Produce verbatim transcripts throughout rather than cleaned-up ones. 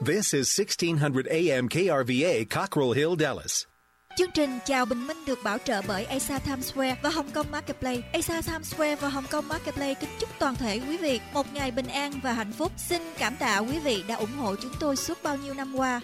This is sixteen hundred A M K R V A, Cockrell Hill, Dallas. Chương trình Chào Bình Minh được bảo trợ bởi Asa Times Square và Hồng Kông Marketplace. Asa Times Square và Hồng Kông Marketplace kính chúc toàn thể quý vị một ngày bình an và hạnh phúc. Xin cảm tạ quý vị đã ủng hộ chúng tôi suốt bao nhiêu năm qua.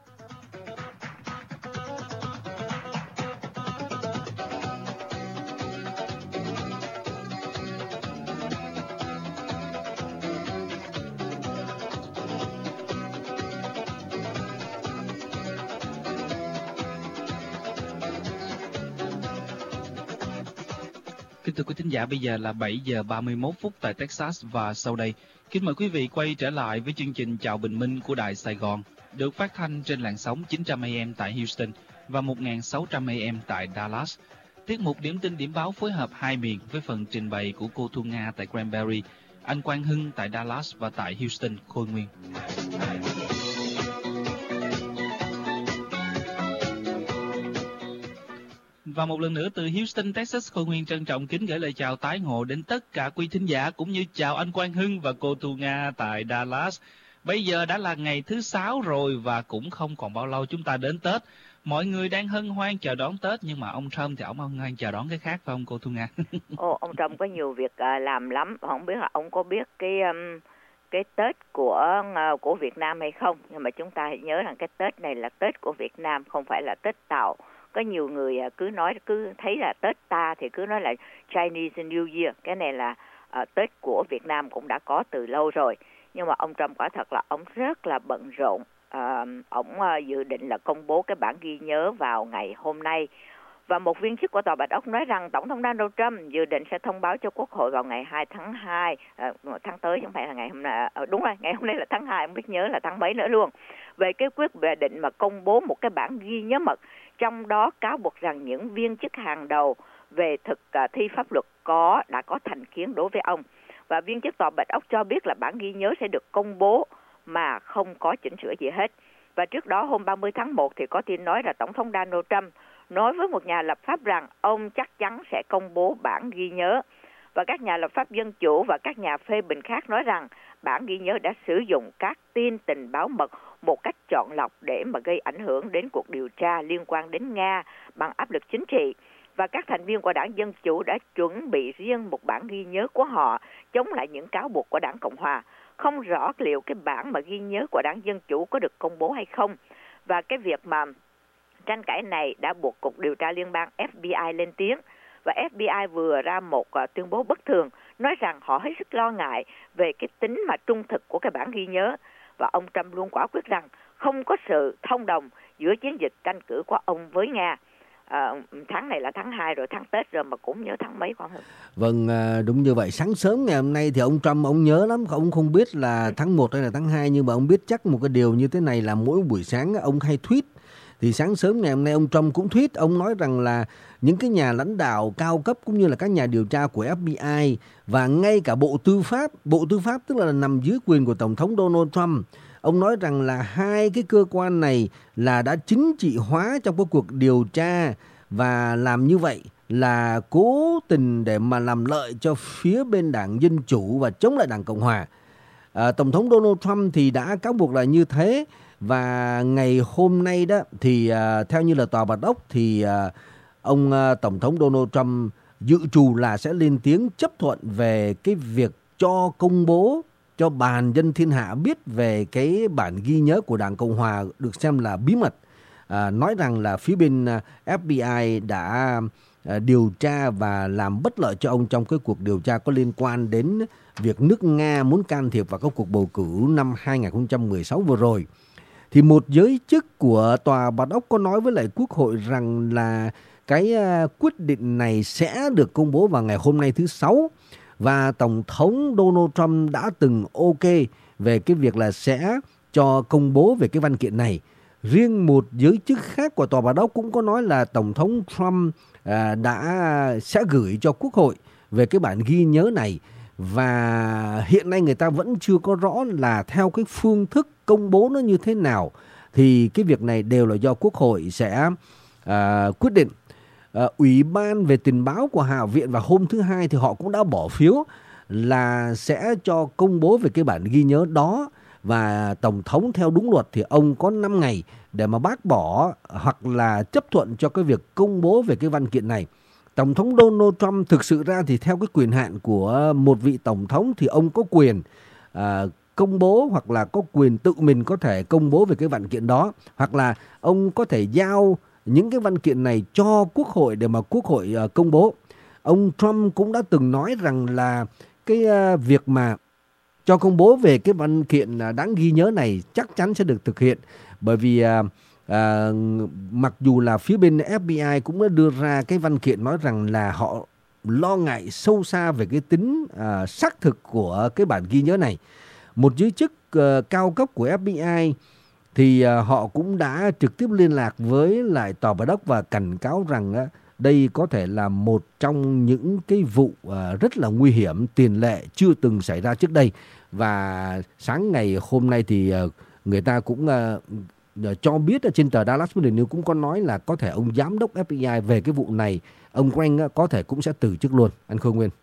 Kính thưa quý thính giả, bây giờ là bảy giờ ba mươi mốt phút tại Texas và sau đây, kính mời quý vị quay trở lại với chương trình Chào Bình Minh của Đài Sài Gòn, được phát thanh trên làn sóng chín trăm A M tại Houston và một nghìn sáu trăm A M tại Dallas. Tiết mục Điểm tin điểm báo phối hợp hai miền với phần trình bày của cô Thu Nga tại Granbury, anh Quang Hưng tại Dallas và tại Houston, Khôi Nguyên. Và một lần nữa từ Houston, Texas, Khôi Nguyên trân trọng kính gửi lời chào tái ngộ đến tất cả quý thính giả, cũng như chào anh Quang Hưng và cô Thu Nga tại Dallas. Bây giờ đã là ngày thứ sáu rồi và cũng không còn bao lâu chúng ta đến Tết. Mọi người đang hân hoan chờ đón Tết, nhưng mà ông Trump thì ông hân hoan chờ đón cái khác, phải không cô Thu Nga? Ồ, ông Trump có nhiều việc uh, làm lắm. Không biết là ông có biết cái um, cái Tết của uh, của Việt Nam hay không? Nhưng mà chúng ta hãy nhớ rằng cái Tết này là Tết của Việt Nam, không phải là Tết Tàu. Có nhiều người cứ nói, cứ thấy là Tết ta thì cứ nói là Chinese New Year. Cái này là uh, Tết của Việt Nam cũng đã có từ lâu rồi. Nhưng mà ông Trump quả thật là ông rất là bận rộn. Uh, ông uh, dự định là công bố cái bản ghi nhớ vào ngày hôm nay. Và một viên chức của Tòa Bạch Ốc nói rằng Tổng thống Donald Trump dự định sẽ thông báo cho Quốc hội vào ngày hai tháng hai, uh, tháng tới chứ không phải là ngày hôm nay. Uh, đúng rồi, ngày hôm nay là tháng hai, không biết nhớ là tháng mấy nữa luôn. Về cái quyết định mà công bố một cái bản ghi nhớ mật, trong đó cáo buộc rằng những viên chức hàng đầu về thực uh, thi pháp luật có đã có thành kiến đối với ông. Và viên chức Tòa Bạch Ốc cho biết là bản ghi nhớ sẽ được công bố mà không có chỉnh sửa gì hết. Và trước đó hôm ba mươi tháng một thì có tin nói là Tổng thống Donald Trump nói với một nhà lập pháp rằng ông chắc chắn sẽ công bố bản ghi nhớ. Và các nhà lập pháp dân chủ và các nhà phê bình khác nói rằng bản ghi nhớ đã sử dụng các tin tình báo mật một cách chọn lọc để mà gây ảnh hưởng đến cuộc điều tra liên quan đến Nga bằng áp lực chính trị. Và các thành viên của đảng Dân Chủ đã chuẩn bị riêng một bản ghi nhớ của họ chống lại những cáo buộc của đảng Cộng Hòa. Không rõ liệu cái bản mà ghi nhớ của đảng Dân Chủ có được công bố hay không. Và cái việc mà tranh cãi này đã buộc Cục Điều tra Liên bang F B I lên tiếng. Và F B I vừa ra một uh, tuyên bố bất thường, nói rằng họ hết sức lo ngại về cái tính mà trung thực của cái bản ghi nhớ. Và ông Trump luôn quả quyết rằng không có sự thông đồng giữa chiến dịch tranh cử của ông với Nga. À, tháng này là tháng hai rồi, tháng Tết rồi mà cũng nhớ tháng mấy khoảng hơn. Vâng, đúng như vậy. Sáng sớm ngày hôm nay thì ông Trump ông nhớ lắm, ông không biết là tháng một hay là tháng hai, nhưng mà ông biết chắc một cái điều như thế này là mỗi buổi sáng ông hay tweet. Thì sáng sớm ngày hôm nay ông Trump cũng tweet, ông nói rằng là những cái nhà lãnh đạo cao cấp cũng như là các nhà điều tra của F B I và ngay cả Bộ Tư pháp, Bộ Tư pháp tức là nằm dưới quyền của Tổng thống Donald Trump. Ông nói rằng là hai cái cơ quan này là đã chính trị hóa trong cái cuộc điều tra và làm như vậy là cố tình để mà làm lợi cho phía bên đảng Dân Chủ và chống lại đảng Cộng Hòa. À, Tổng thống Donald Trump thì đã cáo buộc là như thế. Và ngày hôm nay đó thì uh, theo như là Tòa Bạch Ốc thì uh, ông uh, Tổng thống Donald Trump dự trù là sẽ lên tiếng chấp thuận về cái việc cho công bố cho bàn dân thiên hạ biết về cái bản ghi nhớ của đảng Cộng Hòa được xem là bí mật. À, nói rằng là phía bên uh, F B I đã uh, điều tra và làm bất lợi cho ông trong cái cuộc điều tra có liên quan đến việc nước Nga muốn can thiệp vào các cuộc bầu cử năm hai không một sáu vừa rồi. Thì một giới chức của Tòa Bạch Ốc có nói với lại Quốc hội rằng là cái uh, quyết định này sẽ được công bố vào ngày hôm nay thứ Sáu. Và Tổng thống Donald Trump đã từng ok về cái việc là sẽ cho công bố về cái văn kiện này. Riêng một giới chức khác của Tòa Bạch Ốc cũng có nói là Tổng thống Trump uh, đã sẽ gửi cho Quốc hội về cái bản ghi nhớ này. Và hiện nay người ta vẫn chưa có rõ là theo cái phương thức công bố nó như thế nào. Thì cái việc này đều là do Quốc hội sẽ uh, quyết định. Uh, Ủy ban về tình báo của Hạ viện vào hôm thứ Hai thì họ cũng đã bỏ phiếu là sẽ cho công bố về cái bản ghi nhớ đó. Và Tổng thống theo đúng luật thì ông có năm ngày để mà bác bỏ hoặc là chấp thuận cho cái việc công bố về cái văn kiện này. Tổng thống Donald Trump thực sự ra thì theo cái quyền hạn của một vị tổng thống thì ông có quyền à, công bố hoặc là có quyền tự mình có thể công bố về cái văn kiện đó, hoặc là ông có thể giao những cái văn kiện này cho Quốc hội để mà Quốc hội uh, công bố. Ông Trump cũng đã từng nói rằng là cái uh, việc mà cho công bố về cái văn kiện uh, đáng ghi nhớ này chắc chắn sẽ được thực hiện, bởi vì uh, uh, mặc dù là phía bên ép bê i cũng đã đưa ra cái văn kiện nói rằng là họ lo ngại sâu xa về cái tính uh, xác thực của cái bản ghi nhớ này. Một giới chức uh, cao cấp của ép bê i thì uh, họ cũng đã trực tiếp liên lạc với lại tòa bạch ốc và cảnh cáo rằng uh, đây có thể là một trong những cái vụ uh, rất là nguy hiểm, tiền lệ chưa từng xảy ra trước đây. Và sáng ngày hôm nay thì uh, người ta cũng uh, cho biết ở trên tờ Dallas Morning News cũng có nói là có thể ông giám đốc ép bê i về cái vụ này, ông Grant uh, có thể cũng sẽ từ chức luôn. Anh Khương Nguyên.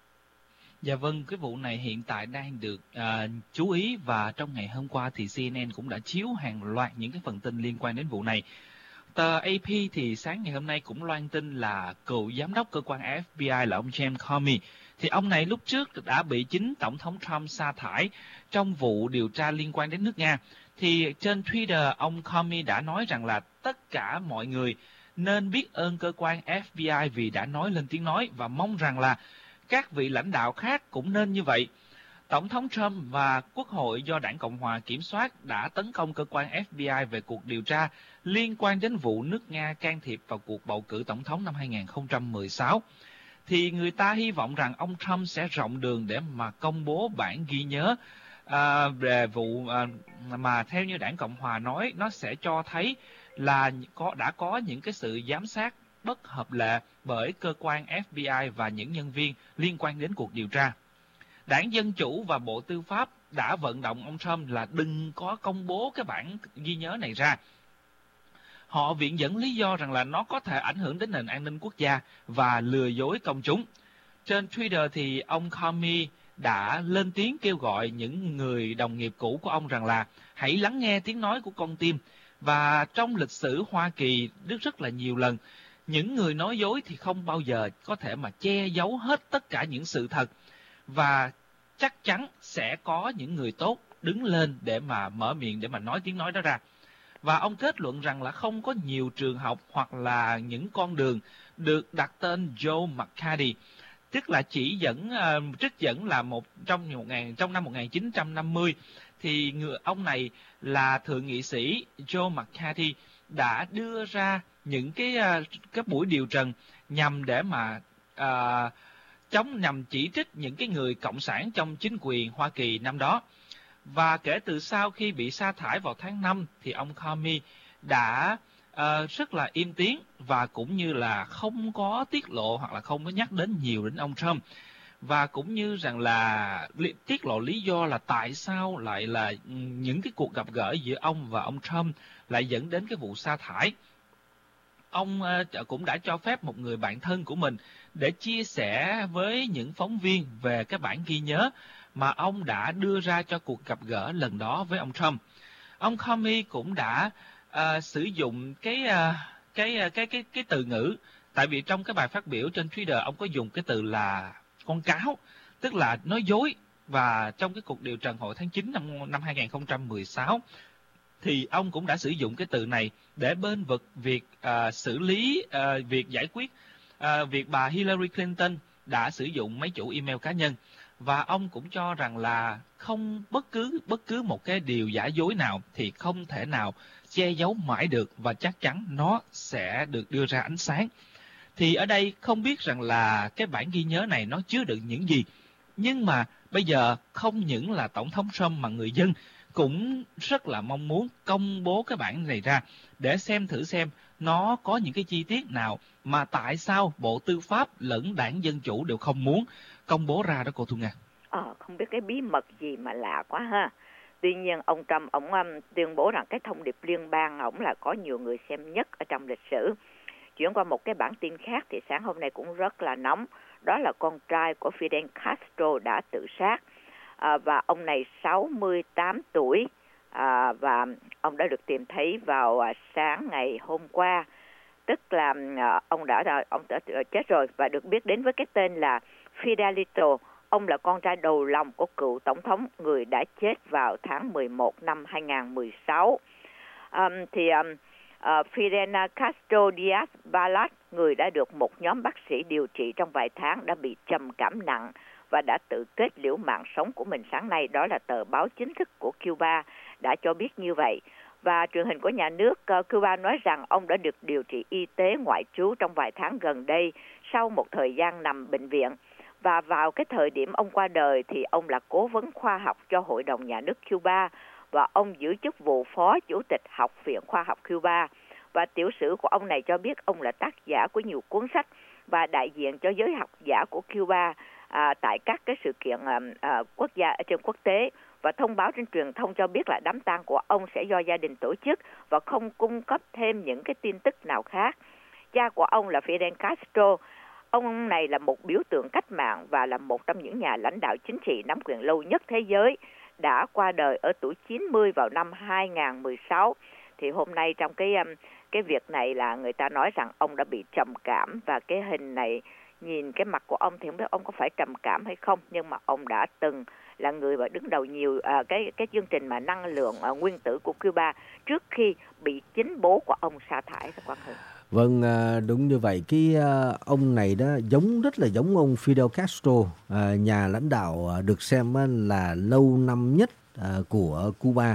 Dạ vâng, cái vụ này hiện tại đang được uh, chú ý, và trong ngày hôm qua thì xê en en cũng đã chiếu hàng loạt những cái phần tin liên quan đến vụ này. Tờ a pê thì sáng ngày hôm nay cũng loan tin là cựu giám đốc cơ quan ép bê i là ông James Comey, thì ông này lúc trước đã bị chính Tổng thống Trump sa thải trong vụ điều tra liên quan đến nước Nga. Thì trên Twitter, ông Comey đã nói rằng là tất cả mọi người nên biết ơn cơ quan ép bê i vì đã nói lên tiếng nói, và mong rằng là các vị lãnh đạo khác cũng nên như vậy. Tổng thống Trump và Quốc hội do Đảng Cộng hòa kiểm soát đã tấn công cơ quan ép bê i về cuộc điều tra liên quan đến vụ nước Nga can thiệp vào cuộc bầu cử tổng thống năm hai không một sáu. Thì người ta hy vọng rằng ông Trump sẽ rộng đường để mà công bố bản ghi nhớ à, về vụ à, mà theo như Đảng Cộng hòa nói, nó sẽ cho thấy là có đã có những cái sự giám sát bất hợp lệ bởi cơ quan ép bê i và những nhân viên liên quan đến cuộc điều tra. Đảng Dân Chủ và Bộ Tư pháp đã vận động ông Trump là đừng có công bố cái bản ghi nhớ này ra. Họ viện dẫn lý do rằng là nó có thể ảnh hưởng đến nền an ninh quốc gia và lừa dối công chúng. Trên Twitter thì ông Comey đã lên tiếng kêu gọi những người đồng nghiệp cũ của ông rằng là hãy lắng nghe tiếng nói của con tim. Và trong lịch sử Hoa Kỳ rất rất là nhiều lần, những người nói dối thì không bao giờ có thể mà che giấu hết tất cả những sự thật. Và chắc chắn sẽ có những người tốt đứng lên để mà mở miệng để mà nói tiếng nói đó ra. Và ông kết luận rằng là không có nhiều trường học hoặc là những con đường được đặt tên Joe McCarthy, tức là chỉ dẫn uh, trích dẫn là một trong một ngàn trong năm một nghìn chín trăm năm mươi thì người ông này là thượng nghị sĩ Joe McCarthy đã đưa ra những cái uh, cái buổi điều trần nhằm để mà uh, chống nhằm chỉ trích những cái người cộng sản trong chính quyền Hoa Kỳ năm đó. Và kể từ sau khi bị sa thải vào tháng năm thì ông Comey đã uh, rất là im tiếng và cũng như là không có tiết lộ hoặc là không có nhắc đến nhiều đến ông Trump. Và cũng như rằng là tiết lộ lý do là tại sao lại là những cái cuộc gặp gỡ giữa ông và ông Trump lại dẫn đến cái vụ sa thải. Ông uh, cũng đã cho phép một người bạn thân của mình để chia sẻ với những phóng viên về cái bản ghi nhớ mà ông đã đưa ra cho cuộc gặp gỡ lần đó với ông Trump. Ông Comey cũng đã uh, sử dụng cái, uh, cái, uh, cái, cái, cái từ ngữ, tại vì trong cái bài phát biểu trên Twitter ông có dùng cái từ là con cáo, tức là nói dối. Và trong cái cuộc điều trần hồi tháng chín năm, năm hai không một sáu thì ông cũng đã sử dụng cái từ này để bênh vực việc uh, xử lý, uh, việc giải quyết uh, việc bà Hillary Clinton đã sử dụng máy chủ email cá nhân. Và ông cũng cho rằng là không bất cứ bất cứ một cái điều giả dối nào thì không thể nào che giấu mãi được, và chắc chắn nó sẽ được đưa ra ánh sáng. Thì ở đây không biết rằng là cái bản ghi nhớ này nó chứa đựng những gì, nhưng mà bây giờ không những là Tổng thống Trump mà người dân cũng rất là mong muốn công bố cái bản này ra để xem thử xem nó có những cái chi tiết nào mà tại sao Bộ Tư pháp lẫn Đảng Dân Chủ đều không muốn công bố ra đó cô Thu Nga. Ờ, không biết cái bí mật gì mà lạ quá ha. Tuy nhiên ông Trump ông um, tuyên bố rằng cái thông điệp liên bang ổng là có nhiều người xem nhất ở trong lịch sử. Chuyển qua một cái bản tin khác thì sáng hôm nay cũng rất là nóng, đó là con trai của Fidel Castro đã tự sát. À, và ông này sáu mươi tám tuổi, à, và ông đã được tìm thấy vào à, sáng ngày hôm qua, tức là à, ông đã ông đã chết rồi và được biết đến với cái tên là Fidelito. Ông là con trai đầu lòng của cựu tổng thống, người đã chết vào tháng mười một năm hai nghìn mười sáu. Um, thì um, uh, Fidel Castro Diaz Balart, người đã được một nhóm bác sĩ điều trị trong vài tháng, đã bị trầm cảm nặng và đã tự kết liễu mạng sống của mình sáng nay. Đó là tờ báo chính thức của Cuba đã cho biết như vậy. Và truyền hình của nhà nước uh, Cuba nói rằng ông đã được điều trị y tế ngoại trú trong vài tháng gần đây sau một thời gian nằm bệnh viện. Và vào cái thời điểm ông qua đời thì ông là cố vấn khoa học cho Hội đồng Nhà nước Cuba và ông giữ chức vụ Phó Chủ tịch Học viện Khoa học Cuba. Và tiểu sử của ông này cho biết ông là tác giả của nhiều cuốn sách và đại diện cho giới học giả của Cuba à, tại các cái sự kiện à, à, quốc gia ở trên quốc tế, và thông báo trên truyền thông cho biết là đám tang của ông sẽ do gia đình tổ chức và không cung cấp thêm những cái tin tức nào khác. Cha của ông là Fidel Castro. Ông này là một biểu tượng cách mạng và là một trong những nhà lãnh đạo chính trị nắm quyền lâu nhất thế giới, đã qua đời ở tuổi chín mươi vào năm hai nghìn mười sáu. Thì hôm nay trong cái cái việc này là người ta nói rằng ông đã bị trầm cảm, và cái hình này nhìn cái mặt của ông thì không biết ông có phải trầm cảm hay không, nhưng mà ông đã từng là người mà đứng đầu nhiều à, cái cái chương trình mà năng lượng à, nguyên tử của Cuba trước khi bị chính bố của ông sa thải. Quang Hưng. Vâng, đúng như vậy. Cái ông này đó giống rất là giống ông Fidel Castro, nhà lãnh đạo được xem là lâu năm nhất của Cuba.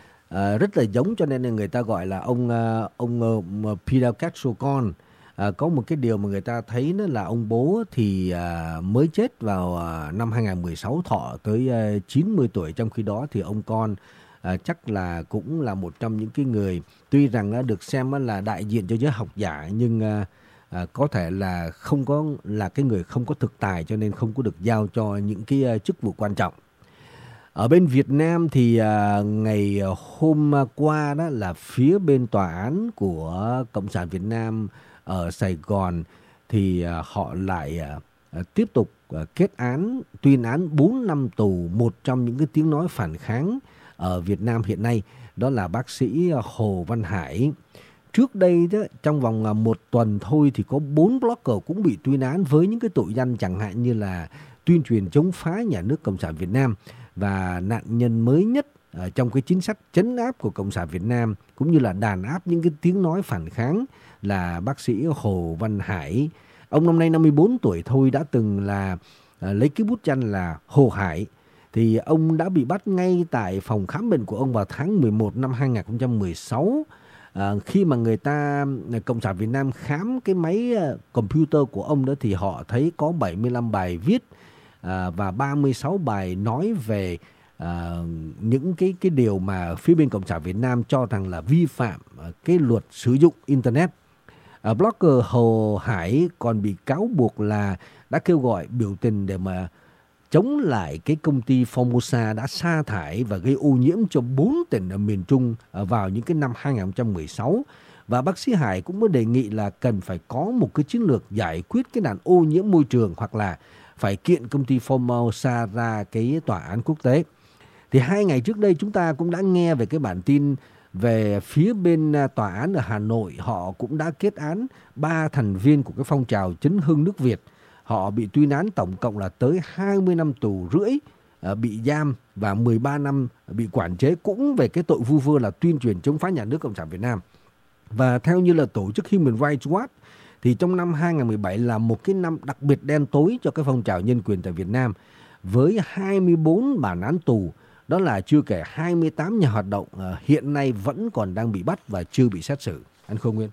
Rất là giống, cho nên là người ta gọi là ông ông Fidel Castro con. Có một cái điều mà người ta thấy đó là ông bố thì mới chết vào năm hai nghìn mười sáu, thọ tới chín mươi tuổi, trong khi đó thì ông con À, chắc là cũng là một trong những cái người tuy rằng à, được xem à, là đại diện cho giới học giả, nhưng à, à, có thể là không có là cái người không có thực tài, cho nên không có được giao cho những cái à, chức vụ quan trọng. Ở bên Việt Nam thì à, ngày hôm qua đó là phía bên tòa án của Cộng sản Việt Nam ở Sài Gòn thì à, họ lại à, tiếp tục à, kết án, tuyên án bốn năm tù một trong những cái tiếng nói phản kháng ở Việt Nam hiện nay, đó là bác sĩ Hồ Văn Hải. Trước đây đó, trong vòng một tuần thôi thì có bốn blogger cũng bị tuyên án với những cái tội danh chẳng hạn như là tuyên truyền chống phá nhà nước Cộng sản Việt Nam, và nạn nhân mới nhất trong cái chính sách trấn áp của Cộng sản Việt Nam cũng như là đàn áp những cái tiếng nói phản kháng là bác sĩ Hồ Văn Hải. Ông năm nay năm mươi bốn tuổi thôi, đã từng là à, lấy cái bút danh là Hồ Hải. Thì ông đã bị bắt ngay tại phòng khám bệnh của ông vào tháng mười một năm hai nghìn không trăm mười sáu. À, khi mà người ta, Cộng sản Việt Nam khám cái máy computer của ông đó thì họ thấy có bảy mươi lăm bài viết à, và ba mươi sáu bài nói về à, những cái, cái điều mà phía bên Cộng sản Việt Nam cho rằng là vi phạm cái luật sử dụng Internet. À, blogger Hồ Hải còn bị cáo buộc là đã kêu gọi biểu tình để mà chống lại cái công ty Formosa đã sa thải và gây ô nhiễm cho bốn tỉnh ở miền Trung vào những cái năm hai nghìn không trăm mười sáu. Và bác sĩ Hải cũng có đề nghị là cần phải có một cái chiến lược giải quyết cái nạn ô nhiễm môi trường, hoặc là phải kiện công ty Formosa ra cái tòa án quốc tế. Thì hai ngày trước đây chúng ta cũng đã nghe về cái bản tin về phía bên tòa án ở Hà Nội, họ cũng đã kết án ba thành viên của cái phong trào Chấn hưng nước Việt. Họ bị tuyên án tổng cộng là tới hai mươi năm tù rưỡi, bị giam và mười ba năm bị quản chế, cũng về cái tội vu vơ là tuyên truyền chống phá nhà nước Cộng sản Việt Nam. Và theo như là tổ chức Human Rights Watch thì trong năm hai nghìn không trăm mười bảy là một cái năm đặc biệt đen tối cho cái phong trào nhân quyền tại Việt Nam, với hai mươi bốn bản án tù. Đó là chưa kể hai mươi tám nhà hoạt động hiện nay vẫn còn đang bị bắt và chưa bị xét xử. Anh Khôi Nguyên.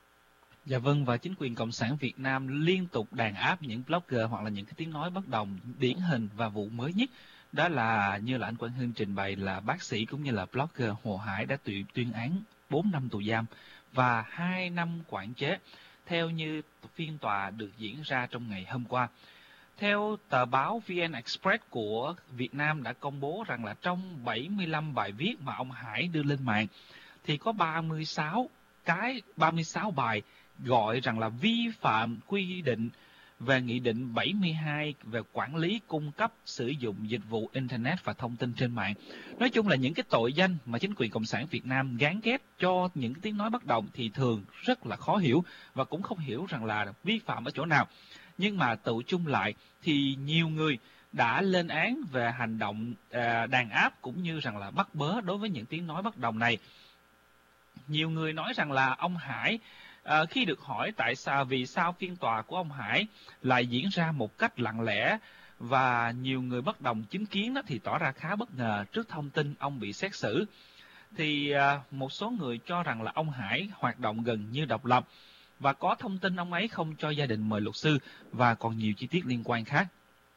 Dạ vâng, và chính quyền Cộng sản Việt Nam liên tục đàn áp những blogger hoặc là những cái tiếng nói bất đồng. Điển hình và vụ mới nhất đó là như là anh Quang Hưng trình bày là bác sĩ cũng như là blogger Hồ Hải đã tuyên tuyên án bốn năm tù giam và hai năm quản chế, theo như phiên tòa được diễn ra trong ngày hôm qua. Theo tờ báo vê en Express của Việt Nam đã công bố rằng là trong bảy mươi lăm bài viết mà ông Hải đưa lên mạng thì có ba mươi sáu cái ba mươi sáu bài gọi rằng là vi phạm quy định về Nghị định bảy mươi hai về quản lý cung cấp sử dụng dịch vụ Internet và thông tin trên mạng. Nói chung là những cái tội danh mà chính quyền Cộng sản Việt Nam gán ghép cho những cái tiếng nói bất đồng thì thường rất là khó hiểu và cũng không hiểu rằng là vi phạm ở chỗ nào. Nhưng mà tụ chung lại thì nhiều người đã lên án về hành động à, đàn áp cũng như rằng là bắt bớ đối với những tiếng nói bất đồng này. Nhiều người nói rằng là ông Hải à, khi được hỏi tại sao vì sao phiên tòa của ông Hải lại diễn ra một cách lặng lẽ và nhiều người bất đồng chính kiến đó thì tỏ ra khá bất ngờ trước thông tin ông bị xét xử. Thì à, một số người cho rằng là ông Hải hoạt động gần như độc lập và có thông tin ông ấy không cho gia đình mời luật sư và còn nhiều chi tiết liên quan khác.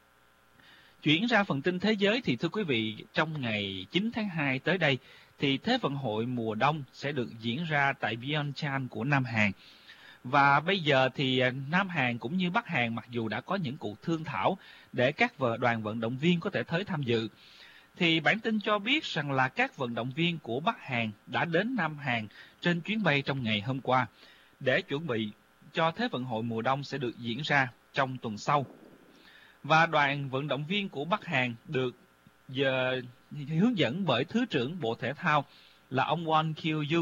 Chuyển ra phần tin thế giới thì thưa quý vị, trong ngày chín tháng hai tới đây thì Thế vận hội mùa đông sẽ được diễn ra tại Pyeongchang của Nam Hàn. Và bây giờ thì Nam Hàn cũng như Bắc Hàn mặc dù đã có những cuộc thương thảo để các đoàn vận động viên có thể tới tham dự, thì bản tin cho biết rằng là các vận động viên của Bắc Hàn đã đến Nam Hàn trên chuyến bay trong ngày hôm qua để chuẩn bị cho Thế vận hội mùa đông sẽ được diễn ra trong tuần sau. Và đoàn vận động viên của Bắc Hàn được giờ hướng dẫn bởi Thứ trưởng Bộ Thể thao là ông Won Kyu-yu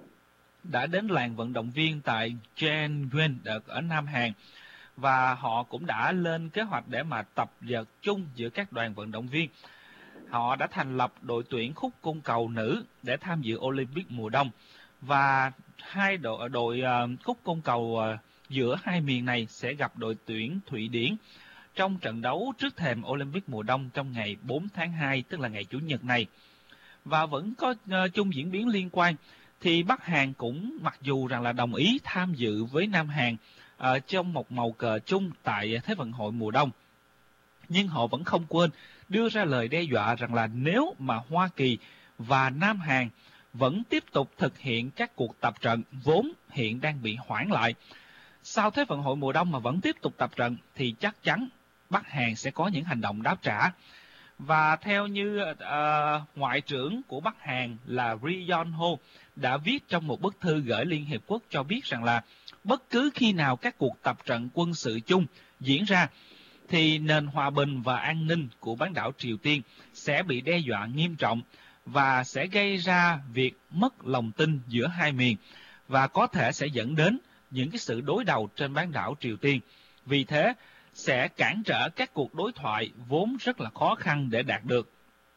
đã đến làng vận động viên tại Jeongeon ở Nam Hàn, và họ cũng đã lên kế hoạch để mà tập dượt chung giữa các đoàn vận động viên. Họ đã thành lập đội tuyển khúc côn cầu nữ để tham dự Olympic mùa đông, và hai đội đội uh, khúc côn cầu uh, giữa hai miền này sẽ gặp đội tuyển Thụy Điển trong trận đấu trước thềm Olympic mùa đông trong ngày bốn tháng hai, tức là ngày Chủ nhật này. Và vẫn có uh, chung diễn biến liên quan, thì Bắc Hàn cũng mặc dù rằng là đồng ý tham dự với Nam Hàn uh, trong một màu cờ chung tại Thế vận hội mùa đông, nhưng họ vẫn không quên đưa ra lời đe dọa rằng là nếu mà Hoa Kỳ và Nam Hàn vẫn tiếp tục thực hiện các cuộc tập trận vốn hiện đang bị hoãn lại sau Thế vận hội mùa đông mà vẫn tiếp tục tập trận, thì chắc chắn Bắc Hàn sẽ có những hành động đáp trả. Và theo như uh, Ngoại trưởng của Bắc Hàn là Ri Yong Ho đã viết trong một bức thư gửi Liên Hiệp Quốc cho biết rằng là bất cứ khi nào các cuộc tập trận quân sự chung diễn ra thì nền hòa bình và an ninh của bán đảo Triều Tiên sẽ bị đe dọa nghiêm trọng và sẽ gây ra việc mất lòng tin giữa hai miền và có thể sẽ dẫn đến những cái sự đối đầu trên bán đảo Triều Tiên. Vì thế sẽ cản trở các cuộc đối thoại vốn rất là khó khăn để đạt được.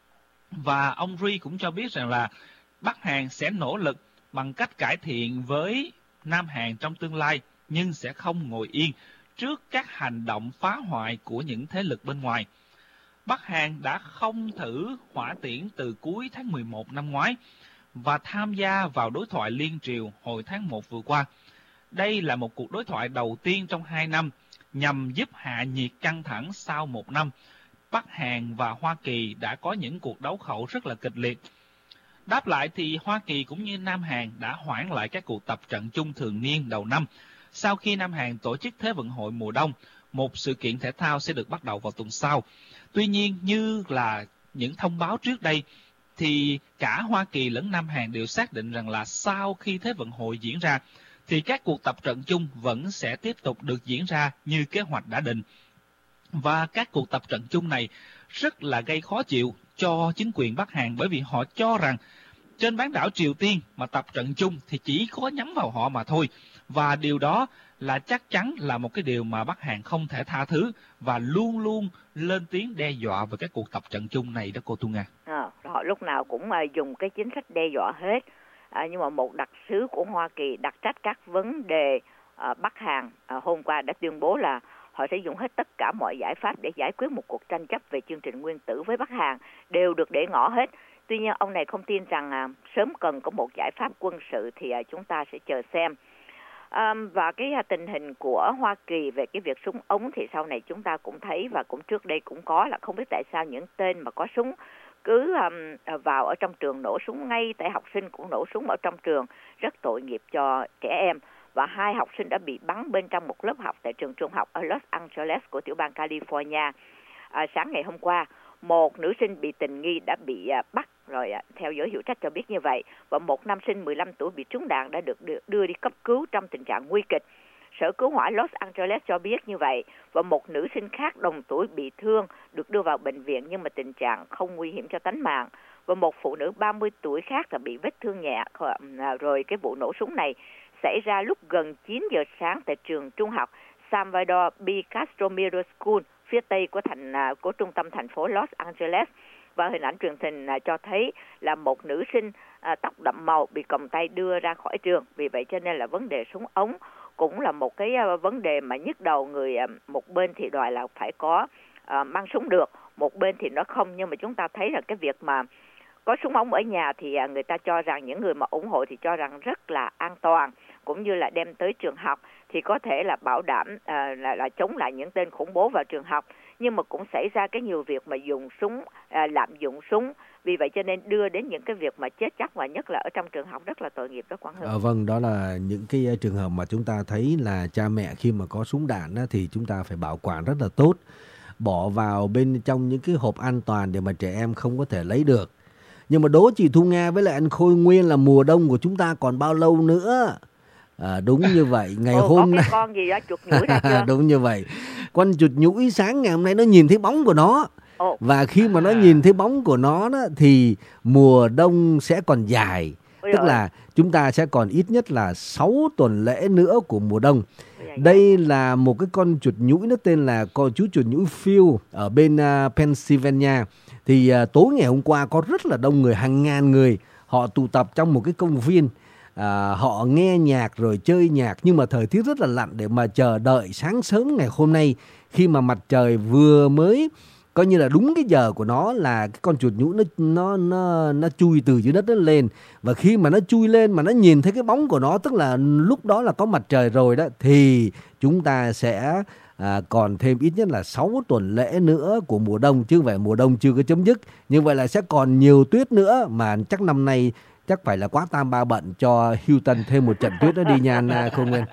Và ông Ri cũng cho biết rằng là Bắc Hàn sẽ nỗ lực bằng cách cải thiện với Nam Hàn trong tương lai, nhưng sẽ không ngồi yên trước các hành động phá hoại của những thế lực bên ngoài. Bắc Hàn đã không thử hỏa tiễn từ cuối tháng mười một năm ngoái và tham gia vào đối thoại liên triều hồi tháng một vừa qua. Đây là một cuộc đối thoại đầu tiên trong hai năm nhằm giúp hạ nhiệt căng thẳng sau một năm. Bắc Hàn và Hoa Kỳ đã có những cuộc đấu khẩu rất là kịch liệt. Đáp lại thì Hoa Kỳ cũng như Nam Hàn đã hoãn lại các cuộc tập trận chung thường niên đầu năm sau khi Nam Hàn tổ chức Thế vận hội mùa đông, một sự kiện thể thao sẽ được bắt đầu vào tuần sau. Tuy nhiên, như là những thông báo trước đây, thì cả Hoa Kỳ lẫn Nam Hàn đều xác định rằng là sau khi Thế vận hội diễn ra, thì các cuộc tập trận chung vẫn sẽ tiếp tục được diễn ra như kế hoạch đã định. Và các cuộc tập trận chung này rất là gây khó chịu cho chính quyền Bắc Hàn, bởi vì họ cho rằng trên bán đảo Triều Tiên mà tập trận chung thì chỉ có nhắm vào họ mà thôi. Và điều đó là chắc chắn là một cái điều mà Bắc Hàn không thể tha thứ và luôn luôn lên tiếng đe dọa về các cuộc tập trận chung này đó cô Tu Nga. À, họ lúc nào cũng uh, dùng cái chính sách đe dọa hết. À, nhưng mà một đặc sứ của Hoa Kỳ đặc trách các vấn đề uh, Bắc Hàn uh, hôm qua đã tuyên bố là họ sẽ dùng hết tất cả mọi giải pháp để giải quyết một cuộc tranh chấp về chương trình nguyên tử với Bắc Hàn, đều được để ngỏ hết. Tuy nhiên ông này không tin rằng uh, sớm cần có một giải pháp quân sự, thì uh, chúng ta sẽ chờ xem. Um, và cái uh, tình hình của Hoa Kỳ về cái việc súng ống thì sau này chúng ta cũng thấy, và cũng trước đây cũng có, là không biết tại sao những tên mà có súng cứ um, vào ở trong trường nổ súng ngay, tại học sinh cũng nổ súng ở trong trường, rất tội nghiệp cho trẻ em. Và hai học sinh đã bị bắn bên trong một lớp học tại trường trung học ở Los Angeles của tiểu bang California. À, sáng ngày hôm qua, một nữ sinh bị tình nghi đã bị uh, bắt rồi, uh, theo giới hữu trách cho biết như vậy, và một nam sinh mười lăm tuổi bị trúng đạn đã được đưa, đưa đi cấp cứu trong tình trạng nguy kịch. Sở Cứu hỏa Los Angeles cho biết như vậy, và một nữ sinh khác đồng tuổi bị thương được đưa vào bệnh viện nhưng mà tình trạng không nguy hiểm cho tính mạng. Và một phụ nữ ba mươi tuổi khác là bị vết thương nhẹ. Rồi cái vụ nổ súng này xảy ra lúc gần chín giờ sáng tại trường trung học Salvador B. Castro Middle School, phía tây của thành của trung tâm thành phố Los Angeles. Và hình ảnh truyền hình cho thấy là một nữ sinh à, tóc đậm màu bị còng tay đưa ra khỏi trường. Vì vậy cho nên là vấn đề súng ống cũng là một cái uh, vấn đề mà nhức đầu người. Uh, một bên thì đòi là phải có uh, mang súng được, một bên thì nó không. Nhưng mà chúng ta thấy là cái việc mà có súng ống ở nhà thì uh, người ta cho rằng, những người mà ủng hộ thì cho rằng rất là an toàn, cũng như là đem tới trường học thì có thể là bảo đảm uh, là, là chống lại những tên khủng bố vào trường học. Nhưng mà cũng xảy ra cái nhiều việc mà dùng súng, à, lạm dụng súng. Vì vậy cho nên đưa đến những cái việc mà chết chóc, và nhất là ở trong trường học rất là tội nghiệp đó Quang Hưng. À, vâng, đó là những cái trường hợp mà chúng ta thấy là cha mẹ khi mà có súng đạn á, thì chúng ta phải bảo quản rất là tốt. Bỏ vào bên trong những cái hộp an toàn để mà trẻ em không có thể lấy được. Nhưng mà đố chị Thu Nga với lại anh Khôi Nguyên là mùa đông của chúng ta còn bao lâu nữa? À, đúng như vậy. Ngày Ồ, hôm có nay cái con gì đó chuột nhủi ra chưa? Đúng như vậy. Con chuột nhủi sáng ngày hôm nay nó nhìn thấy bóng của nó. Ồ. Và khi mà nó nhìn thấy bóng của nó đó, thì mùa đông sẽ còn dài. Ôi, tức là chúng ta sẽ còn ít nhất là sáu tuần lễ nữa của mùa đông. Đây là một cái con chuột nhủi, nó tên là con chú chuột nhủi Phil ở bên uh, Pennsylvania. Thì uh, tối ngày hôm qua có rất là đông người, hàng ngàn người. Họ tụ tập trong một cái công viên. À, họ nghe nhạc rồi chơi nhạc, nhưng mà thời tiết rất là lạnh để mà chờ đợi sáng sớm ngày hôm nay, khi mà mặt trời vừa mới coi như là đúng cái giờ của nó, là cái con chuột nhũ nó nó nó nó chui từ dưới đất nó lên, và khi mà nó chui lên mà nó nhìn thấy cái bóng của nó, tức là lúc đó là có mặt trời rồi đó, thì chúng ta sẽ à, còn thêm ít nhất là sáu tuần lễ nữa của mùa đông, chứ không phải mùa đông chưa có chấm dứt. Như vậy là sẽ còn nhiều tuyết nữa, mà chắc năm nay chắc phải là quá tam ba bận cho Houston thêm một trận tuyết đó đi nha anh Khôi Nguyên.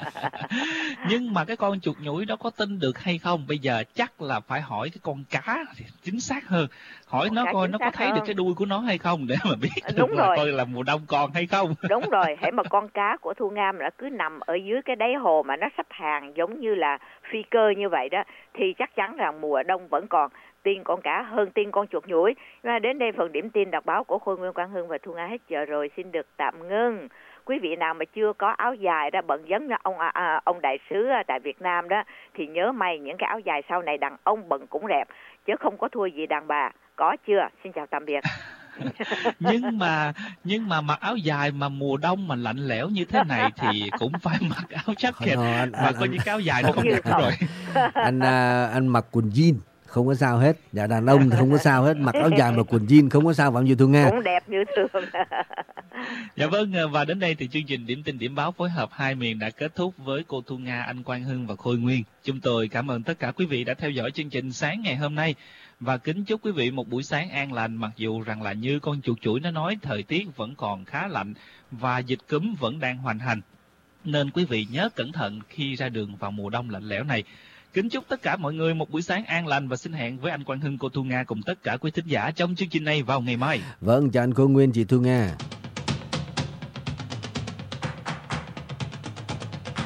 Nhưng mà cái con chuột nhủi đó có tin được hay không? Bây giờ chắc là phải hỏi cái con cá thì chính xác hơn. Hỏi con nó coi nó có thấy hơn. Được cái đuôi của nó hay không, để mà biết đúng được rồi. Là coi là mùa đông còn hay không. Đúng rồi, hễ mà con cá của Thu Nga mà cứ nằm ở dưới cái đáy hồ mà nó sắp hàng giống như là phi cơ như vậy đó, thì chắc chắn rằng mùa đông vẫn còn. Tiên con cá hơn tiên con chuột nhủi. Và đến đây phần điểm tin đọc báo của Khôi Nguyên, Quang Hưng và Thu Nga hết giờ rồi, xin được tạm ngưng. Quý vị nào mà chưa có áo dài đó, bận giống như ông à, ông đại sứ tại Việt Nam đó, thì nhớ may những cái áo dài sau này đàn ông bận cũng đẹp, chứ không có thua gì đàn bà. Có chưa? Xin chào tạm biệt. nhưng mà nhưng mà mặc áo dài mà mùa đông mà lạnh lẽo như thế này thì cũng phải mặc áo jacket, anh, mà coi như cái áo dài nó không đẹp rồi. Anh anh mặc quần jean không có sao hết, dạ đàn ông thì không có sao hết, mặc áo dài mà quần jean không có sao, phạm như Thu Nga cũng đẹp như thường. Dạ vâng, và đến đây thì chương trình Điểm tin Điểm báo phối hợp hai miền đã kết thúc với cô Thu Nga, anh Quang Hưng và Khôi Nguyên. Chúng tôi cảm ơn tất cả quý vị đã theo dõi chương trình sáng ngày hôm nay, và kính chúc quý vị một buổi sáng an lành. Mặc dù rằng là như con chuột chuỗi nó nói, thời tiết vẫn còn khá lạnh và dịch cúm vẫn đang hoành hành, nên quý vị nhớ cẩn thận khi ra đường vào mùa đông lạnh lẽo này. Kính chúc tất cả mọi người một buổi sáng an lành, và xin hẹn với anh Quang Hưng, cô Thu Nga cùng tất cả quý thính giả trong chương trình này vào ngày mai. Vâng, chào anh Khôi Nguyên, chị Thu Nga.